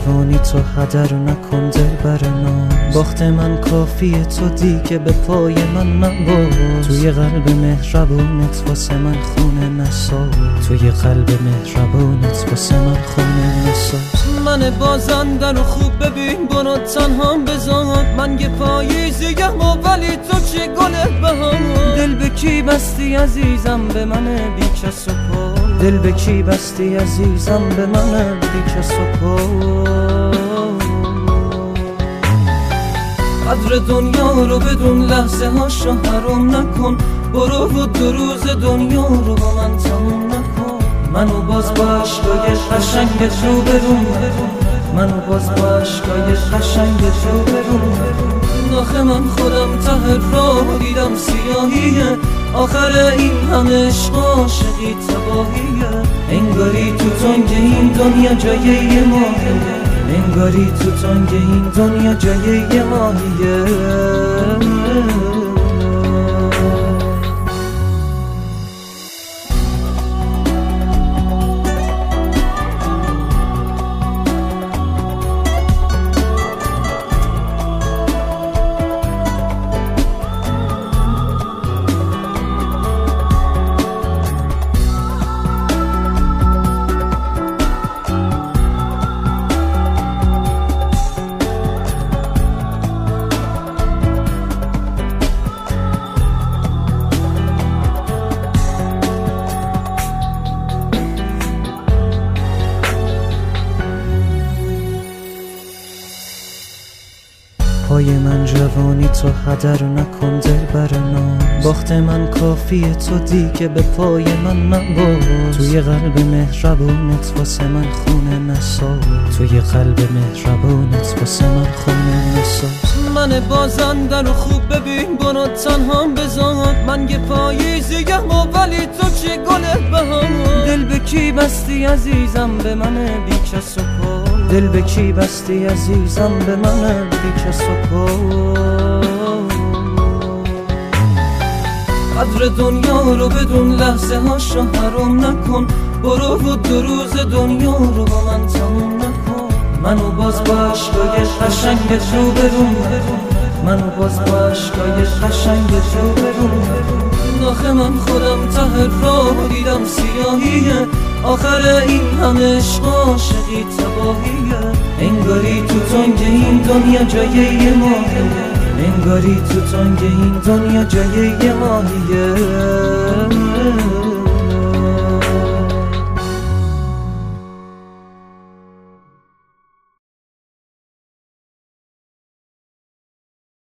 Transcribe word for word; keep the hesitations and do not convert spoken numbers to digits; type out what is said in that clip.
جوانی تو هدر نکن دل برنا، باخت من کافیه تو دیگه به پای من نباز. توی قلب مهربونت واسه من خونه نساز، توی قلب مهربونت واسه من خونه نساز. من بازنده رو خوب ببین برو تنها بذار، من یه پاییزیم و ولی تو چه گل بهار. دل به کی بستی عزیزم به من بی کس و پا، دل به کی بستی عزیزم به من بی کس و پا. قدر دنیا رو بدون لحظه هاشو حرام نکن، برو و دو روز دنیا رو با من تموم نکن. منو باز با عشقای قشنگت رو برون، منو باز با عشقای قشنگت رو برون. آخه من خودم ته راه دیدم سیاهیه، آخر این همه عشق عاشقی تباهیه. انگاری تو تنگ این دنیا جای ماهیه، انگاری تو تنگ این دنیا جای ماهیه. پای من جوانی تو هدر نکن دل برنا، باخت من کافیه تو دیگه به پای من نباز. توی قلب مهربونت واسه من خونه نساز، توی قلب مهربونت واسه من خونه نساز. من بازنده رو خوب ببین برو تنها بذار، من یه پاییزیم و ولی تو چه گل بهار. دل به کی بستی عزیزم به من بی کس و پا، دل به کی بستی عزیزم به من بی کس و پا. قدر دنیا رو بدون لحظه هاشو حرام نکن، برو و دو روز دنیا رو با من تموم نکن. منو باز با عشقای قشنگت رو برون، منو باز با عشقای قشنگت رو برون. آخه من خودم ته راه دیدم سیاهیه، آخر این همه عشق عاشقی تباهیه. انگاری تو تنگ این دنیا جای ماهیه، انگاری تو تنگ این دنیا جای ماهیه.